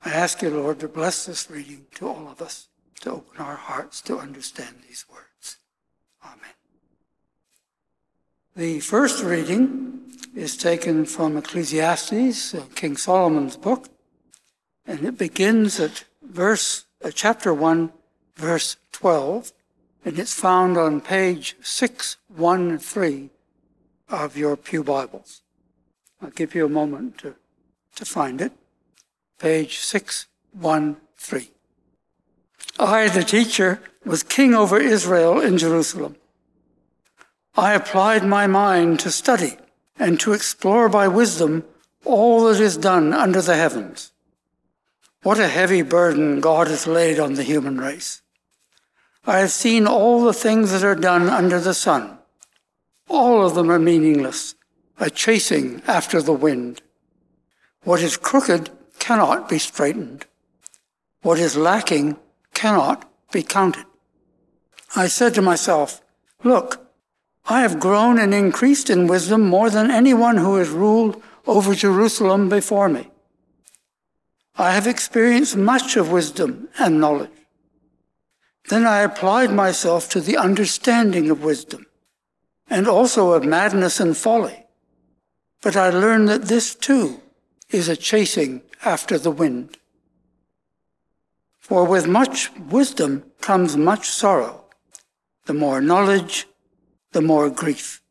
I ask you, Lord, to bless this reading to all of us, to open our hearts to understand these words. Amen. The first reading is taken from Ecclesiastes, King Solomon's book, and it begins at chapter 1, verse 12, and it's found on page 613 of your Pew Bibles. I'll give you a moment to find it. Page 613. I, the teacher, was king over Israel in Jerusalem. I applied my mind to study and to explore by wisdom all that is done under the heavens. What a heavy burden God has laid on the human race. I have seen all the things that are done under the sun. All of them are meaningless, a chasing after the wind. What is crooked cannot be straightened. What is lacking cannot be counted. I said to myself, look, I have grown and increased in wisdom more than anyone who has ruled over Jerusalem before me. I have experienced much of wisdom and knowledge. Then I applied myself to the understanding of wisdom, and also of madness and folly. But I learned that this too is a chasing after the wind. For with much wisdom comes much sorrow. The more knowledge, the more grief.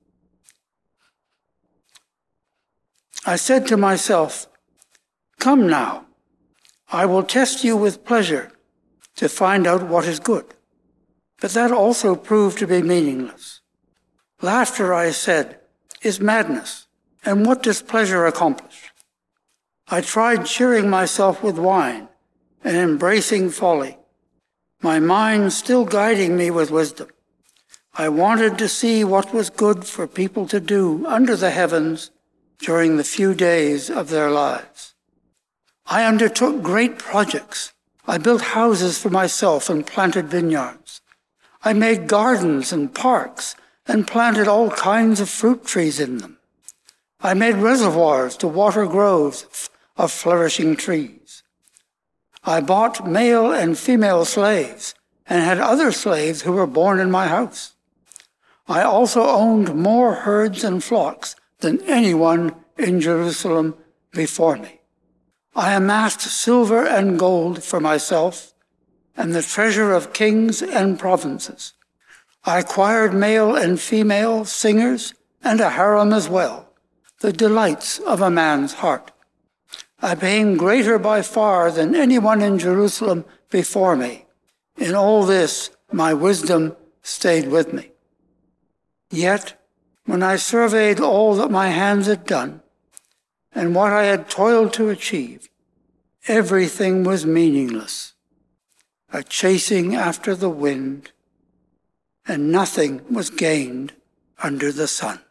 I said to myself, come now, I will test you with pleasure to find out what is good. But that also proved to be meaningless. Laughter, I said, is madness, and what does pleasure accomplish? I tried cheering myself with wine and embracing folly, my mind still guiding me with wisdom. I wanted to see what was good for people to do under the heavens during the few days of their lives. I undertook great projects. I built houses for myself and planted vineyards. I made gardens and parks and planted all kinds of fruit trees in them. I made reservoirs to water groves of flourishing trees. I bought male and female slaves and had other slaves who were born in my house. I also owned more herds and flocks than anyone in Jerusalem before me. I amassed silver and gold for myself and the treasure of kings and provinces. I acquired male and female singers and a harem as well, the delights of a man's heart. I became greater by far than anyone in Jerusalem before me. In all this, my wisdom stayed with me. Yet, when I surveyed all that my hands had done and what I had toiled to achieve, everything was meaningless, a chasing after the wind, and nothing was gained under the sun.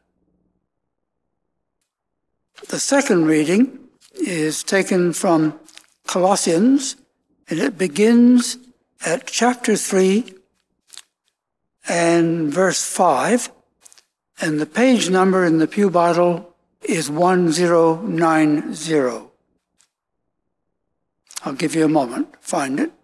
The second reading is taken from Colossians, and it begins at chapter 3 and verse 5, and the page number in the Pew Bible is 1090. I'll give you a moment to find it.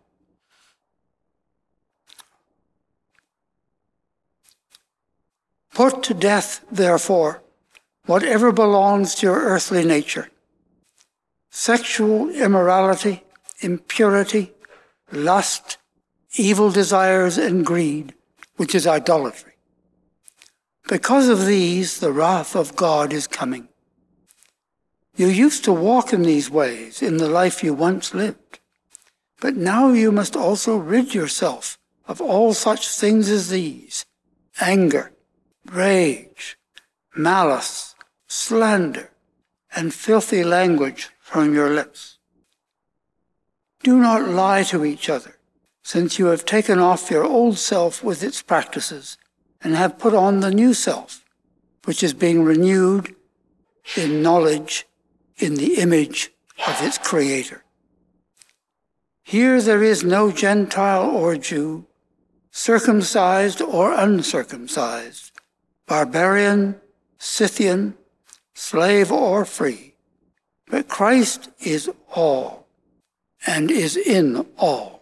Put to death, therefore, whatever belongs to your earthly nature: sexual immorality, impurity, lust, evil desires, and greed, which is idolatry. Because of these, the wrath of God is coming. You used to walk in these ways in the life you once lived, but now you must also rid yourself of all such things as these: anger, rage, malice, slander, and filthy language from your lips. Do not lie to each other, since you have taken off your old self with its practices and have put on the new self, which is being renewed in knowledge in the image of its Creator. Here there is no Gentile or Jew, circumcised or uncircumcised, barbarian, Scythian, slave or free, but Christ is all and is in all.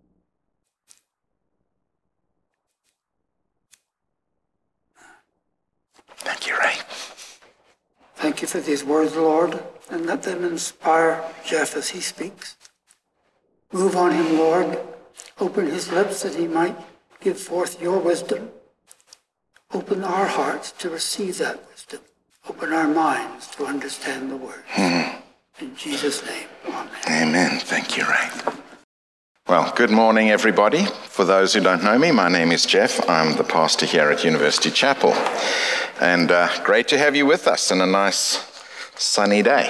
Thank you, Ray. Thank you for these words, Lord, and let them inspire Jeff as he speaks. Move on him, Lord. Open his lips that he might give forth your wisdom. Open our hearts to receive that wisdom. Open our minds to understand the word. In Jesus' name, amen. Amen. Thank you, Ray. Well, good morning, everybody. For those who don't know me, my name is Jeff. I'm the pastor here at University Chapel. And great to have you with us on a nice sunny day.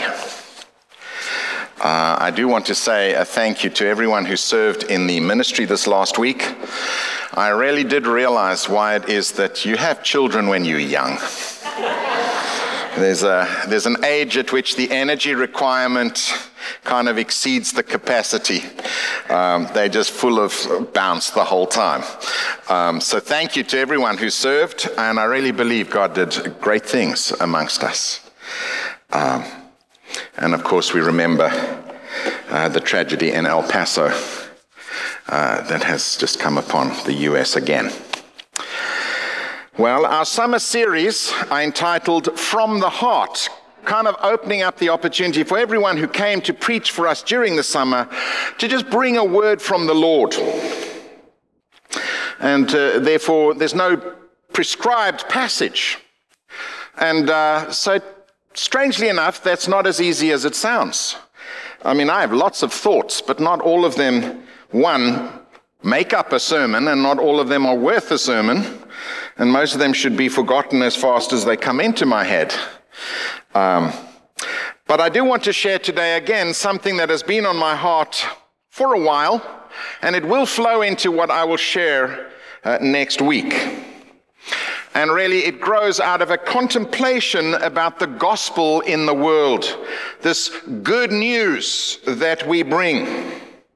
I do want to say a thank you to everyone who served in the ministry this last week. I really did realize why it is that you have children when you're young. There's an age at which the energy requirement kind of exceeds the capacity. They're just full of bounce the whole time. So thank you to everyone who served, and I really believe God did great things amongst us. And of course we remember the tragedy in El Paso that has just come upon the US again. Well, our summer series are entitled From the Heart, kind of opening up the opportunity for everyone who came to preach for us during the summer to just bring a word from the Lord. And therefore, there's no prescribed passage. And so, strangely enough, that's not as easy as it sounds. I mean, I have lots of thoughts, but not all of them, one, make up a sermon, and not all of them are worth a sermon. And most of them should be forgotten as fast as they come into my head. But I do want to share today again something that has been on my heart for a while, and it will flow into what I will share next week. And really it grows out of a contemplation about the gospel in the world, this good news that we bring.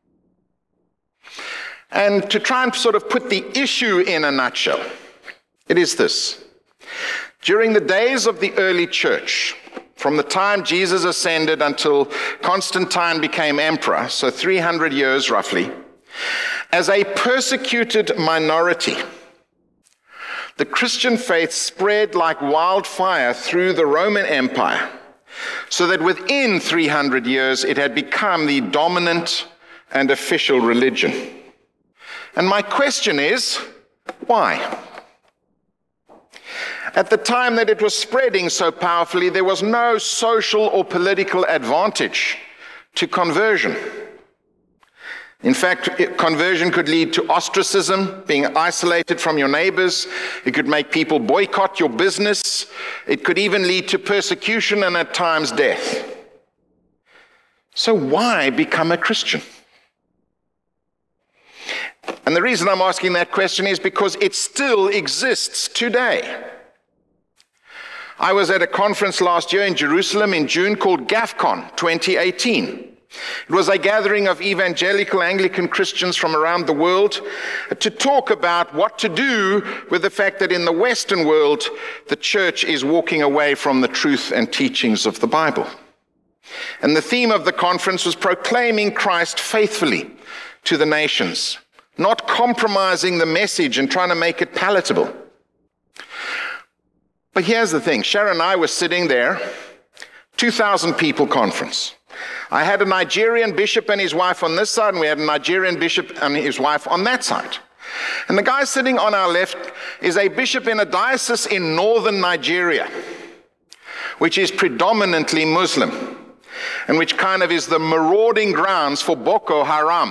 And to try and sort of put the issue in a nutshell, it is this. During the days of the early church, from the time Jesus ascended until Constantine became emperor, so 300 years roughly, as a persecuted minority, the Christian faith spread like wildfire through the Roman Empire, so that within 300 years it had become the dominant and official religion. And my question is, why? At the time that it was spreading so powerfully, there was no social or political advantage to conversion. In fact, conversion could lead to ostracism, being isolated from your neighbors. It could make people boycott your business. It could even lead to persecution and at times death. So why become a Christian? And the reason I'm asking that question is because it still exists today. I was at a conference last year in Jerusalem in June called GAFCON 2018. It was a gathering of evangelical Anglican Christians from around the world to talk about what to do with the fact that in the Western world, the church is walking away from the truth and teachings of the Bible. And the theme of the conference was proclaiming Christ faithfully to the nations, not compromising the message and trying to make it palatable. But here's the thing, Sharon and I were sitting there, 2,000 people conference. I had a Nigerian bishop and his wife on this side, and we had a Nigerian bishop and his wife on that side. And the guy sitting on our left is a bishop in a diocese in northern Nigeria, which is predominantly Muslim, and which kind of is the marauding grounds for Boko Haram.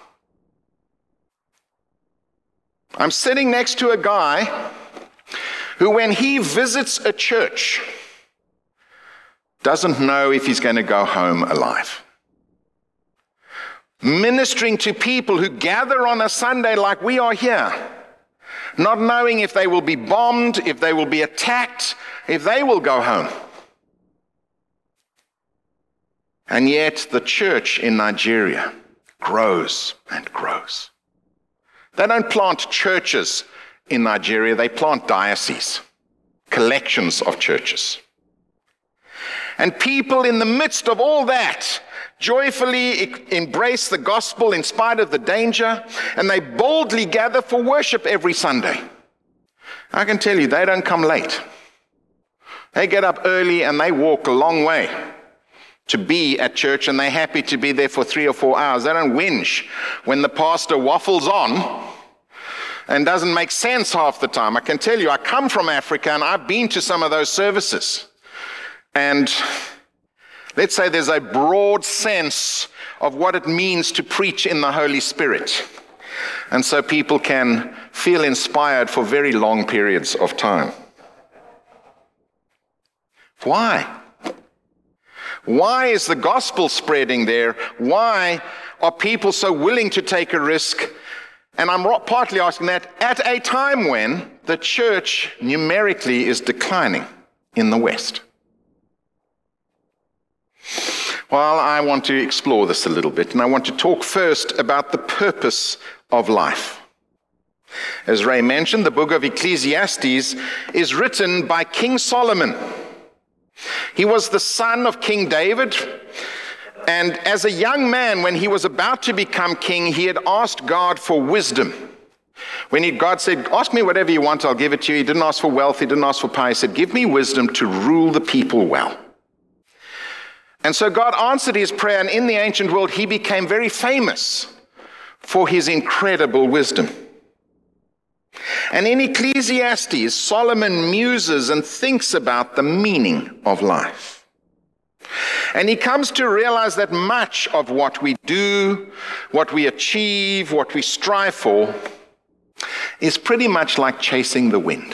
I'm sitting next to a guy who, when he visits a church, doesn't know if he's going to go home alive. Ministering to people who gather on a Sunday like we are here, not knowing if they will be bombed, if they will be attacked, if they will go home. And yet the church in Nigeria grows and grows. They don't plant churches in Nigeria, they plant dioceses, collections of churches. And people in the midst of all that joyfully embrace the gospel in spite of the danger, and they boldly gather for worship every Sunday. I can tell you, they don't come late. They get up early and they walk a long way to be at church, and they're happy to be there for 3 or 4 hours. They don't whinge when the pastor waffles on and doesn't make sense half the time. I can tell you, I come from Africa and I've been to some of those services. And let's say there's a broad sense of what it means to preach in the Holy Spirit. And so people can feel inspired for very long periods of time. Why? Why is the gospel spreading there? Why are people so willing to take a risk? And I'm partly asking that at a time when the church numerically is declining in the West. Well, I want to explore this a little bit, and I want to talk first about the purpose of life. As Ray mentioned, the book of Ecclesiastes is written by King Solomon. He was the son of King David, and as a young man, when he was about to become king, he had asked God for wisdom. When God said, ask me whatever you want, I'll give it to you. He didn't ask for wealth, he didn't ask for power. He said, give me wisdom to rule the people well. And so God answered his prayer, and in the ancient world, he became very famous for his incredible wisdom. And in Ecclesiastes, Solomon muses and thinks about the meaning of life. And he comes to realize that much of what we do, what we achieve, what we strive for, is pretty much like chasing the wind.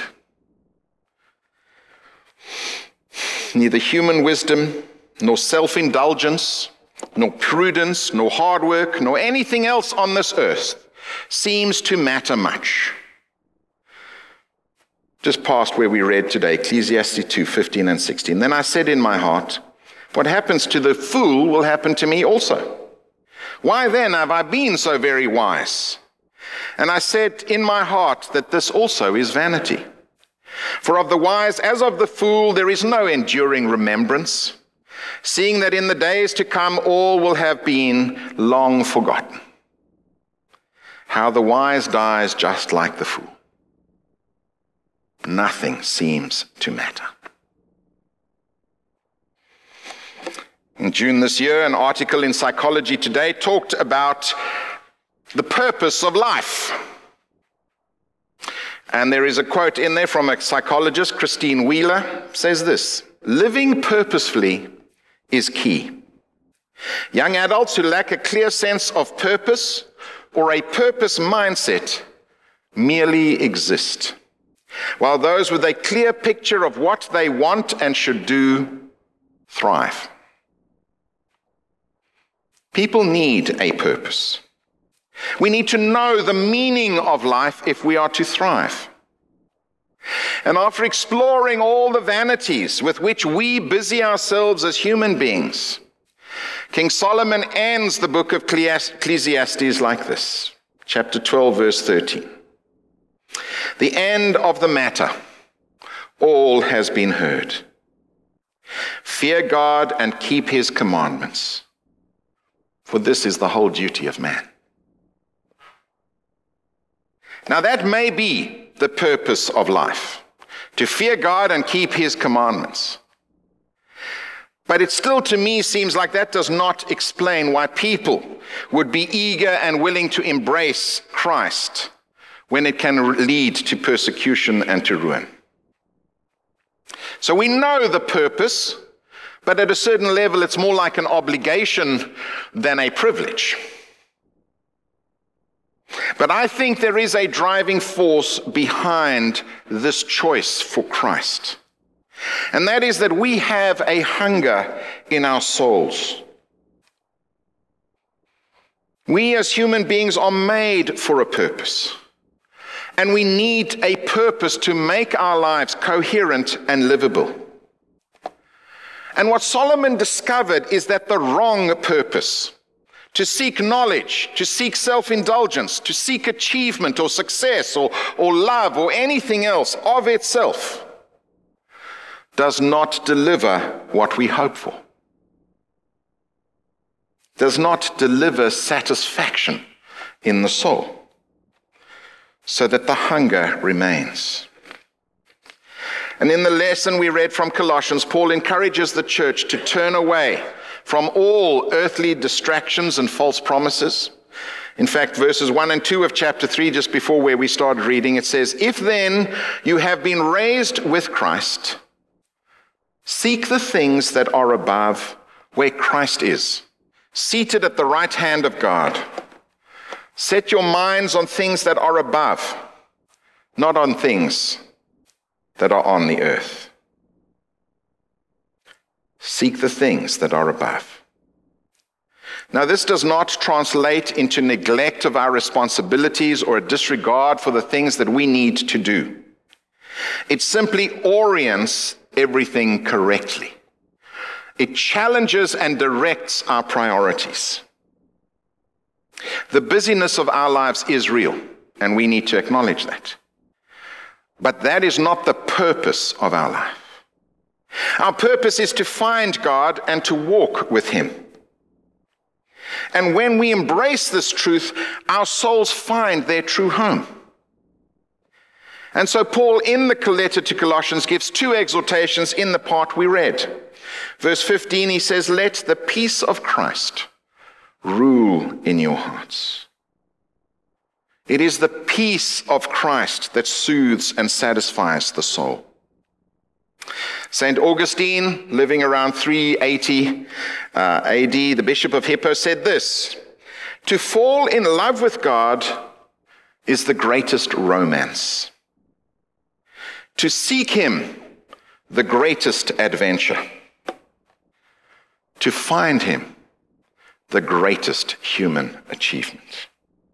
Neither human wisdom, nor self-indulgence, nor prudence, nor hard work, nor anything else on this earth seems to matter much. Just past where we read today, Ecclesiastes 2:15 and 16. Then I said in my heart, what happens to the fool will happen to me also. Why then have I been so very wise? And I said in my heart that this also is vanity. For of the wise as of the fool there is no enduring remembrance, seeing that in the days to come all will have been long forgotten. How the wise dies just like the fool. Nothing seems to matter. In June this year, an article in Psychology Today talked about the purpose of life. And there is a quote in there from a psychologist, Christine Wheeler, says this: living purposefully is key. Young adults who lack a clear sense of purpose or a purpose mindset merely exist, while those with a clear picture of what they want and should do thrive. People need a purpose. We need to know the meaning of life if we are to thrive. And after exploring all the vanities with which we busy ourselves as human beings, King Solomon ends the book of Ecclesiastes like this, chapter 12, verse 13. The end of the matter, all has been heard. Fear God and keep his commandments, for this is the whole duty of man. Now that may be the purpose of life, to fear God and keep his commandments. But it still to me seems like that does not explain why people would be eager and willing to embrace Christ when it can lead to persecution and to ruin. So we know the purpose, but at a certain level it's more like an obligation than a privilege. But I think there is a driving force behind this choice for Christ. And that is that we have a hunger in our souls. We as human beings are made for a purpose. And we need a purpose to make our lives coherent and livable. And what Solomon discovered is that the wrong purpose, to seek knowledge, to seek self-indulgence, to seek achievement or success or love or anything else of itself, does not deliver what we hope for. does not deliver satisfaction in the soul, so that the hunger remains. And in the lesson we read from Colossians, Paul encourages the church to turn away from all earthly distractions and false promises. In fact, verses 1 and 2 of chapter 3, just before where we started reading, it says, "If then you have been raised with Christ, seek the things that are above, where Christ is, seated at the right hand of God. Set your minds on things that are above, not on things that are on the earth." Seek the things that are above. Now, this does not translate into neglect of our responsibilities or a disregard for the things that we need to do. It simply orients everything correctly. It challenges and directs our priorities. The busyness of our lives is real, and we need to acknowledge that. But that is not the purpose of our life. Our purpose is to find God and to walk with Him. And when we embrace this truth, our souls find their true home. And so Paul, in the letter to Colossians, gives two exhortations in the part we read. Verse 15, he says, "Let the peace of Christ rule in your hearts." It is the peace of Christ that soothes and satisfies the soul. St. Augustine, living around 380 AD, the Bishop of Hippo, said this: "To fall in love with God is the greatest romance. To seek Him, the greatest adventure. To find Him, the greatest human achievement."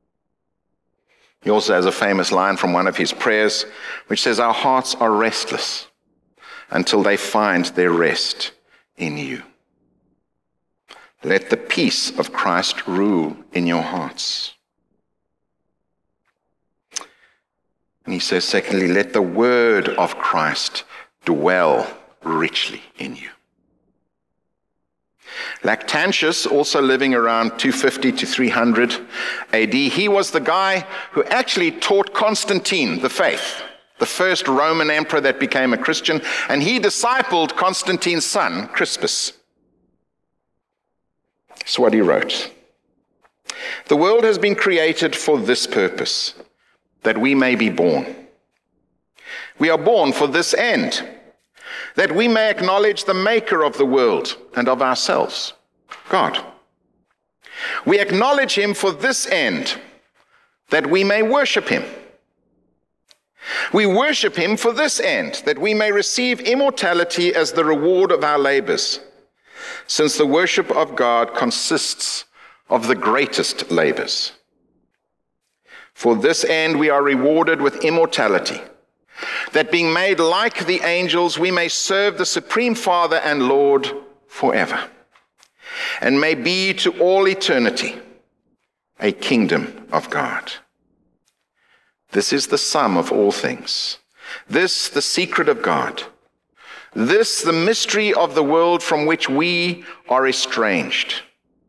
He also has a famous line from one of his prayers, which says, "Our hearts are restless until they find their rest in you." Let the peace of Christ rule in your hearts. And he says, secondly, let the word of Christ dwell richly in you. Lactantius, also living around 250 to 300 AD, he was the guy who actually taught Constantine the faith, the first Roman emperor that became a Christian, and he discipled Constantine's son, Crispus. That's what he wrote. "The world has been created for this purpose, that we may be born. We are born for this end, that we may acknowledge the maker of the world and of ourselves, God. We acknowledge Him for this end, that we may worship Him. We worship Him for this end, that we may receive immortality as the reward of our labors, since the worship of God consists of the greatest labors. For this end we are rewarded with immortality, that being made like the angels, we may serve the Supreme Father and Lord forever, and may be to all eternity a kingdom of God. This is the sum of all things. This the secret of God. This the mystery of the world from which we are estranged.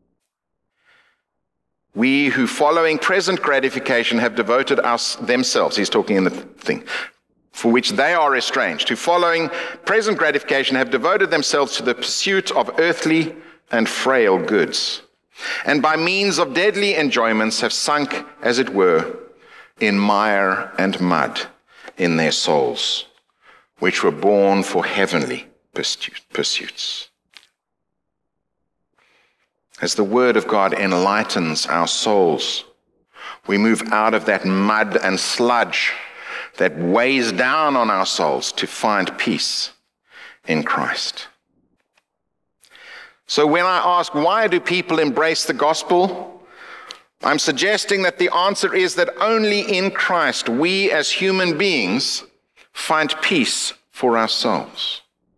We who, following present gratification, have devoted themselves," he's talking in the thing, "for which they are estranged, who, following present gratification, have devoted themselves to the pursuit of earthly and frail goods, and by means of deadly enjoyments have sunk, as it were, in mire and mud in their souls, which were born for heavenly pursuits." As the word of God enlightens our souls, we move out of that mud and sludge that weighs down on our souls to find peace in Christ. So when I ask, why do people embrace the gospel? I'm suggesting that the answer is that only in Christ we as human beings find peace for our souls.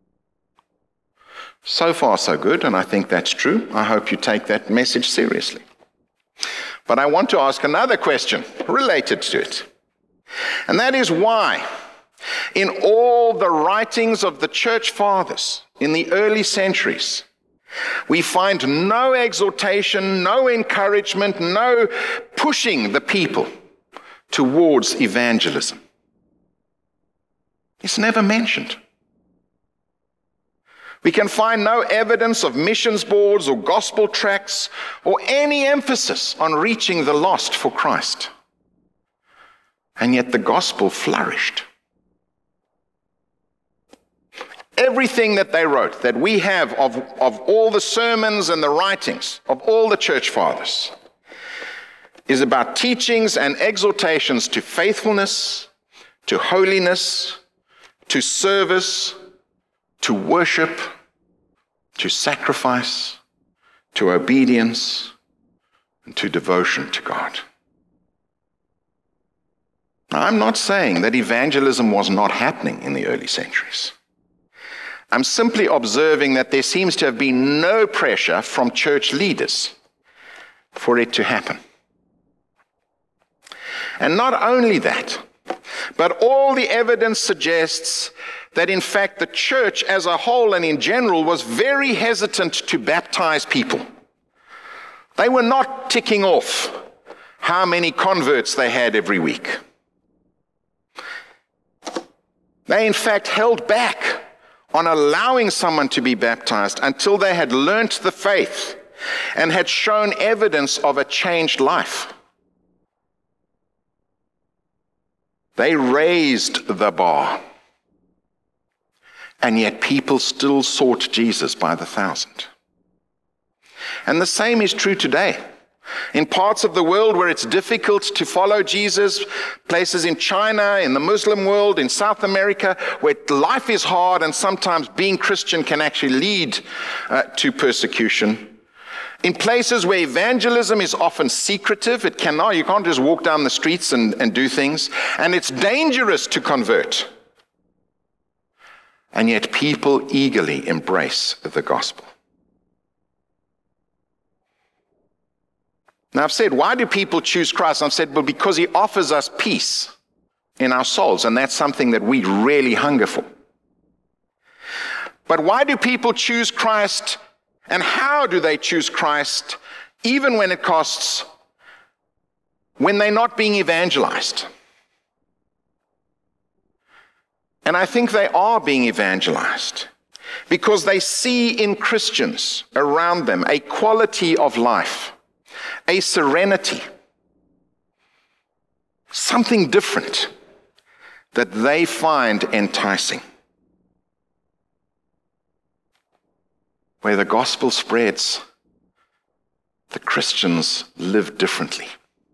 So far, so good, and I think that's true. I hope you take that message seriously. But I want to ask another question related to it. And that is why, in all the writings of the church fathers in the early centuries, We find no exhortation, no encouragement, no pushing the people towards evangelism. It's never mentioned. We can find no evidence of missions boards or gospel tracts or any emphasis on reaching the lost for Christ. And yet the gospel flourished. Everything that they wrote, that we have of all the sermons and the writings of all the church fathers, is about teachings and exhortations to faithfulness, to holiness, to service, to worship, to sacrifice, to obedience, and to devotion to God. Now, I'm not saying that evangelism was not happening in the early centuries. I'm simply observing that there seems to have been no pressure from church leaders for it to happen. And not only that, but all the evidence suggests that in fact the church as a whole and in general was very hesitant to baptize people. They were not ticking off how many converts they had every week. They in fact held back on allowing someone to be baptized until they had learnt the faith and had shown evidence of a changed life. They raised the bar, and yet people still sought Jesus by the thousand. And the same is true today. In parts of the world where it's difficult to follow Jesus, places in China, in the Muslim world, in South America, where life is hard and sometimes being Christian can actually lead to persecution. In places where evangelism is often secretive, you can't just walk down the streets and do things, and it's dangerous to convert. And yet people eagerly embrace the gospel. Now I've said, why do people choose Christ? I've said, well, because he offers us peace in our souls, and that's something that we really hunger for. But why do people choose Christ, and how do they choose Christ, even when it costs, when they're not being evangelized? And I think they are being evangelized because they see in Christians around them a quality of life, a serenity, something different that they find enticing. Where the gospel spreads, the Christians live differently.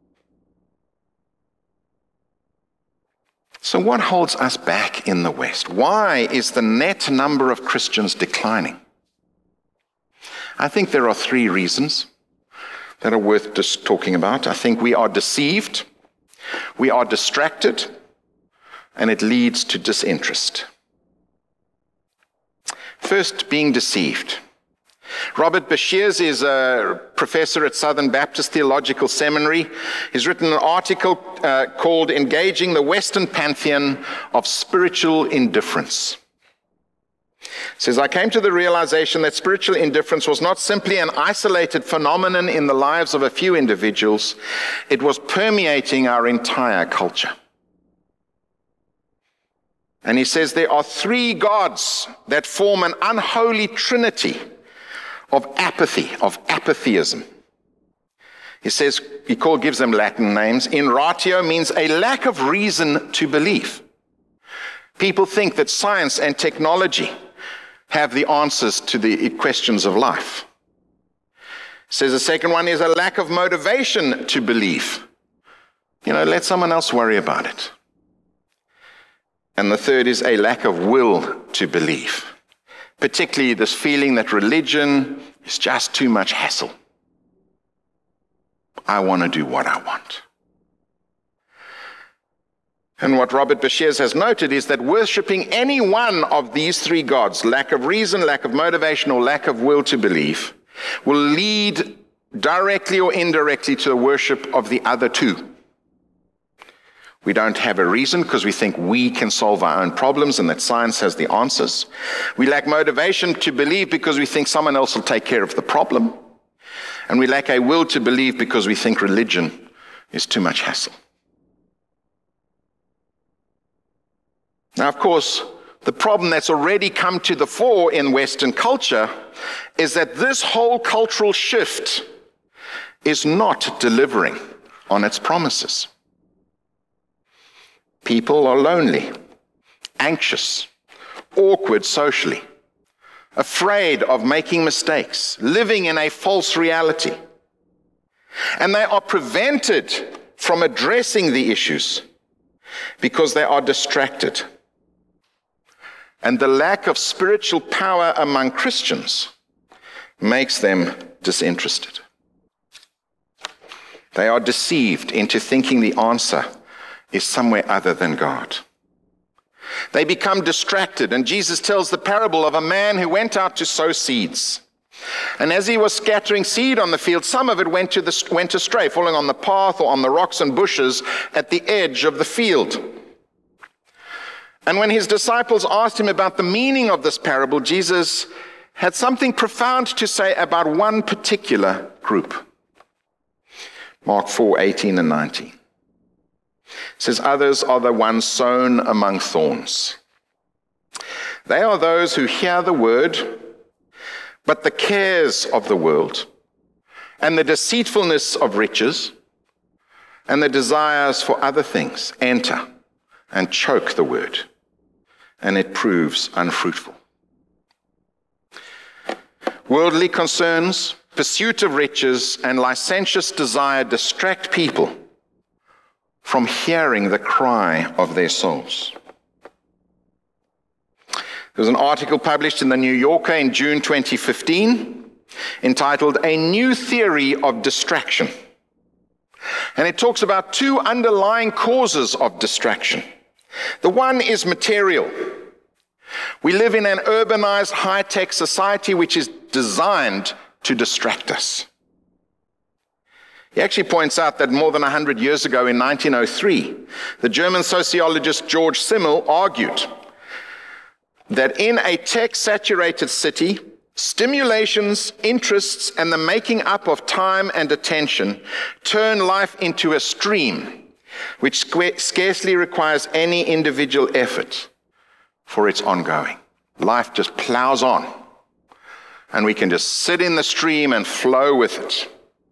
So what holds us back in the West? Why is the net number of Christians declining? I think there are 3 reasons that are worth just talking about. I think we are deceived, we are distracted, and it leads to disinterest. First, being deceived. Robert Bashirs is a professor at Southern Baptist Theological Seminary. He's written an article called Engaging the Western Pantheon of Spiritual Indifference. It says, I came to the realization that spiritual indifference was not simply an isolated phenomenon in the lives of a few individuals. It was permeating our entire culture. And he says there are 3 gods that form an unholy trinity of apathy, of apatheism. He says, gives them Latin names. In ratio means a lack of reason to believe. People think that science and technology have the answers to the questions of life. Says the second one is a lack of motivation to believe. Let someone else worry about it. And the third is a lack of will to believe. Particularly this feeling that religion is just too much hassle. I want to do what I want. And what Robert Bashirs has noted is that worshipping any one of these 3 gods, lack of reason, lack of motivation, or lack of will to believe, will lead directly or indirectly to the worship of the other 2. We don't have a reason because we think we can solve our own problems and that science has the answers. We lack motivation to believe because we think someone else will take care of the problem. And we lack a will to believe because we think religion is too much hassle. Now, of course, the problem that's already come to the fore in Western culture is that this whole cultural shift is not delivering on its promises. People are lonely, anxious, awkward socially, afraid of making mistakes, living in a false reality. And they are prevented from addressing the issues because they are distracted. And the lack of spiritual power among Christians makes them disinterested. They are deceived into thinking the answer is somewhere other than God. They become distracted, and Jesus tells the parable of a man who went out to sow seeds. And as he was scattering seed on the field, some of it went astray, falling on the path or on the rocks and bushes at the edge of the field. And when his disciples asked him about the meaning of this parable, Jesus had something profound to say about one particular group. Mark 4:18 and 19. It says, others are the ones sown among thorns. They are those who hear the word, but the cares of the world and the deceitfulness of riches and the desires for other things enter and choke the word, and it proves unfruitful. Worldly concerns, pursuit of riches, and licentious desire distract people from hearing the cry of their souls. There was an article published in the New Yorker in June 2015 entitled A New Theory of Distraction. And it talks about two underlying causes of distraction. The one is material. We live in an urbanized, high-tech society which is designed to distract us. He actually points out that more than 100 years ago, in 1903, the German sociologist George Simmel argued that in a tech-saturated city, stimulations, interests, and the making up of time and attention turn life into a stream which scarcely requires any individual effort for its ongoing. Life just plows on, and we can just sit in the stream and flow with it.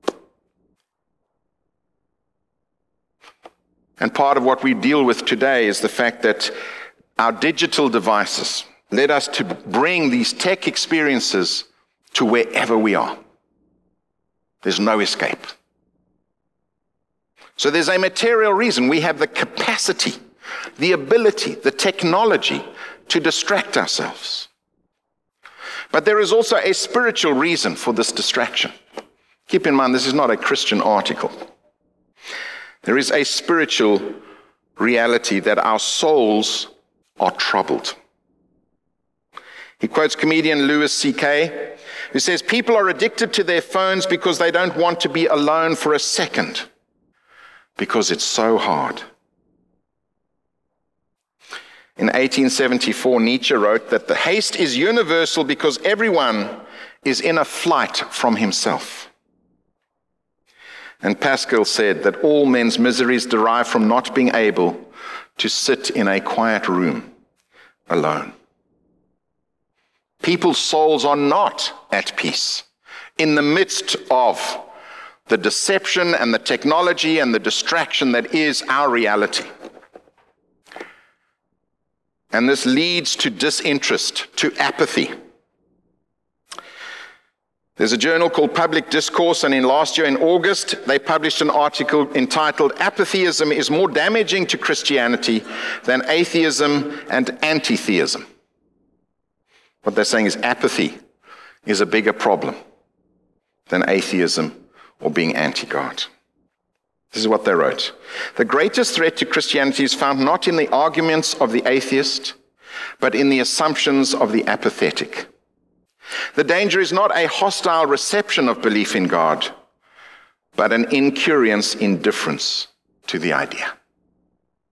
And part of what we deal with today is the fact that our digital devices led us to bring these tech experiences to wherever we are. There's no escape. So there's a material reason. We have the capacity, the ability, the technology to distract ourselves. But there is also a spiritual reason for this distraction. Keep in mind, this is not a Christian article. There is a spiritual reality that our souls are troubled. He quotes comedian Louis C.K., who says, people are addicted to their phones because they don't want to be alone for a second, because it's so hard. In 1874, Nietzsche wrote that the haste is universal because everyone is in a flight from himself. And Pascal said that all men's miseries derive from not being able to sit in a quiet room alone. People's souls are not at peace in the midst of the deception and the technology and the distraction that is our reality. And this leads to disinterest, to apathy. There's a journal called Public Discourse, and in last year in August, they published an article entitled, Apatheism is more damaging to Christianity than atheism and anti-theism. What they're saying is apathy is a bigger problem than atheism or being anti-God. This is what they wrote. The greatest threat to Christianity is found not in the arguments of the atheist, but in the assumptions of the apathetic. The danger is not a hostile reception of belief in God, but an incurious indifference to the idea.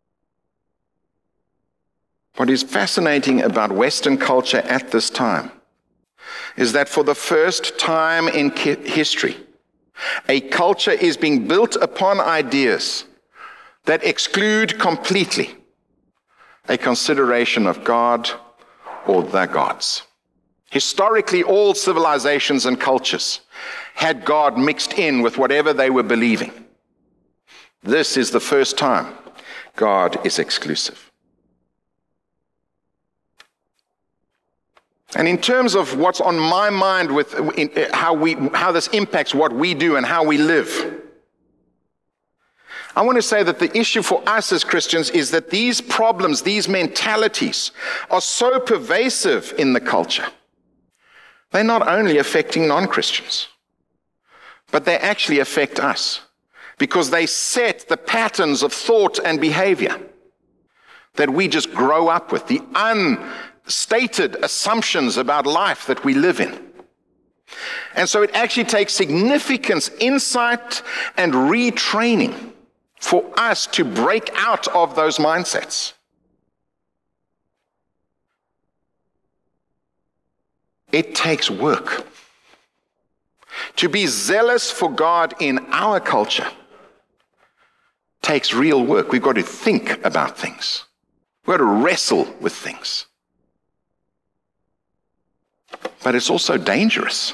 What is fascinating about Western culture at this time is that for the first time in history, a culture is being built upon ideas that exclude completely a consideration of God or the gods. Historically, all civilizations and cultures had God mixed in with whatever they were believing. This is the first time God is exclusive. And in terms of what's on my mind with how this impacts what we do and how we live, I want to say that the issue for us as Christians is that these problems, these mentalities, are so pervasive in the culture. They're not only affecting non-Christians, but they actually affect us because they set the patterns of thought and behavior that we just grow up with, the unstated assumptions about life that we live in. And so it actually takes significant insight and retraining for us to break out of those mindsets. It takes work. To be zealous for God in our culture takes real work. We've got to think about things. We've got to wrestle with things. But it's also dangerous.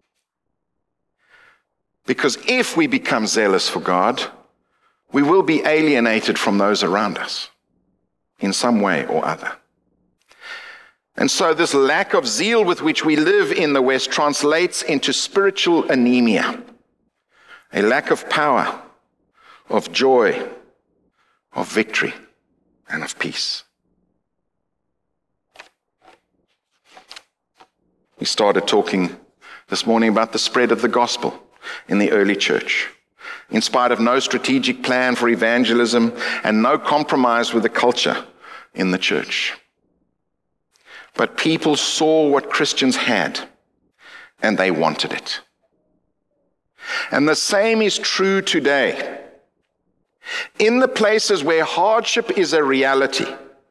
Because if we become zealous for God, we will be alienated from those around us in some way or other. And so this lack of zeal with which we live in the West translates into spiritual anemia, a lack of power, of joy, of victory, and of peace. We started talking this morning about the spread of the gospel in the early church. In spite of no strategic plan for evangelism and no compromise with the culture in the church. But people saw what Christians had, and they wanted it. And the same is true today. In the places where hardship is a reality,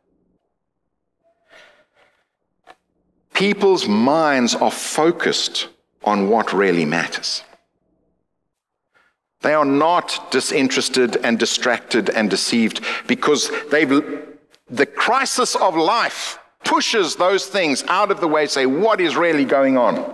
people's minds are focused on what really matters. They are not disinterested and distracted and deceived because the crisis of life pushes those things out of the way, say, what is really going on?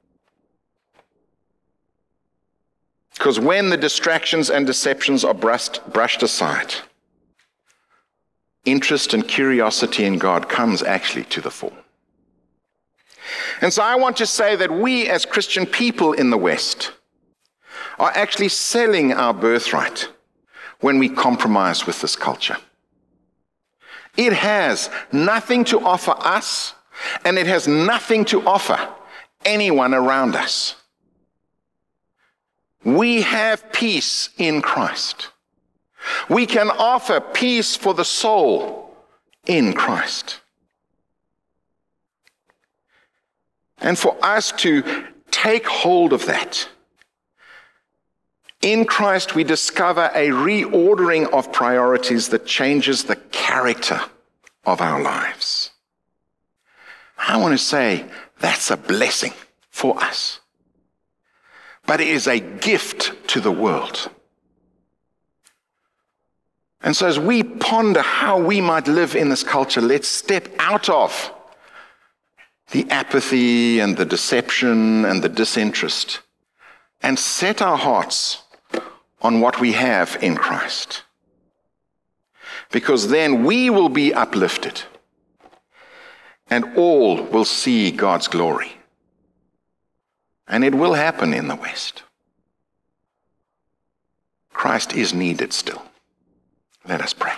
Because when the distractions and deceptions are brushed aside, interest and curiosity in God comes actually to the fore. And so I want to say that we as Christian people in the West are actually selling our birthright when we compromise with this culture. It has nothing to offer us, and it has nothing to offer anyone around us. We have peace in Christ. We can offer peace for the soul in Christ. And for us to take hold of that, in Christ we discover a reordering of priorities that changes the character of our lives. I want to say that's a blessing for us. But it is a gift to the world. And so as we ponder how we might live in this culture, let's step out of the apathy and the deception and the disinterest and set our hearts on what we have in Christ. Because then we will be uplifted and all will see God's glory. And it will happen in the West. Christ is needed still. Let us pray.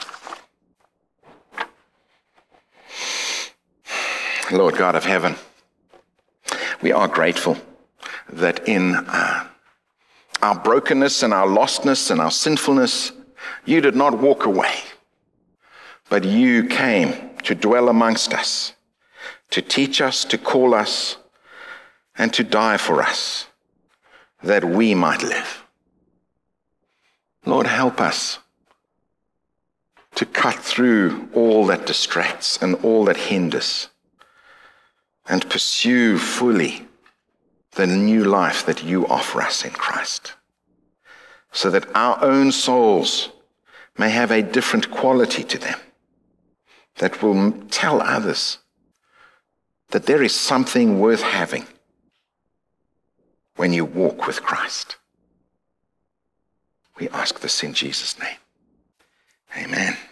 Lord God of heaven, we are grateful that in our brokenness and our lostness and our sinfulness, you did not walk away, but you came to dwell amongst us, to teach us, to call us, and to die for us, that we might live. Lord, help us to cut through all that distracts and all that hinders and pursue fully the new life that you offer us in Christ, so that our own souls may have a different quality to them that will tell others that there is something worth having when you walk with Christ. We ask this in Jesus' name. Amen.